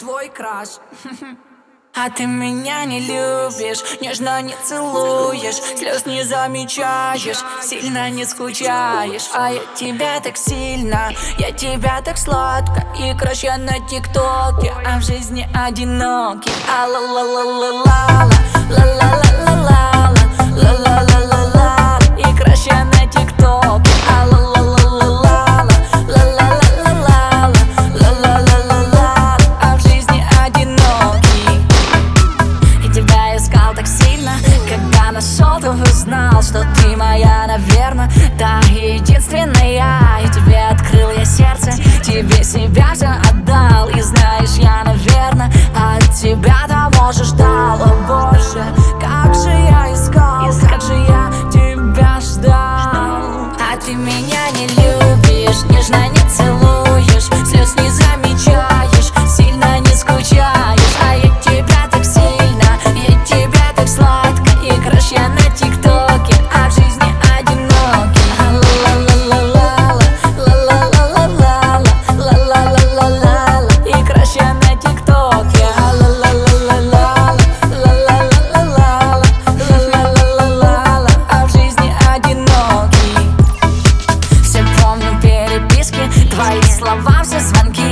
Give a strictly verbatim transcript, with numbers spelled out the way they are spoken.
твой краш. А ты меня не любишь, нежно не целуешь, слез не замечаешь, сильно не скучаешь. А я тебя так сильно, я тебя так сладко. И краш я на тиктоке, а в жизни одинокий. А ла ла ла ла ла ла ла ла ла ла ла ла ла ла. И краш я на тиктоке, а ла ла ла ла ла ла ла ла ла ла ла ла ла. А в жизни одинокий. И тебя искал так сильно, когда нашел, то узнал, что ты моя, наверно, та единственная. И тебе открыл я сердце, тебе себя же отдал. И знаешь, я, наверно, от тебя того же ждал. О боже, как же я искал, как же я тебя ждал. А ты меня не любишь, нежно не целуешь, слез не замечаешь, сильно не скучаешь. А я тебя так сильно, я тебя так сладко. И краш я на тиктоке, а в жизни одинокий. Ла-ла-ла-ла-ла-ла-ла-ла-ла-ла-ла-ла-ла. И краш я на тиктоке. Ла-ла-ла-ла-ла-ла-ла-ла-ла-ла-ла. А в жизни одинокий. Все помню переписки, твои слова, все звонки.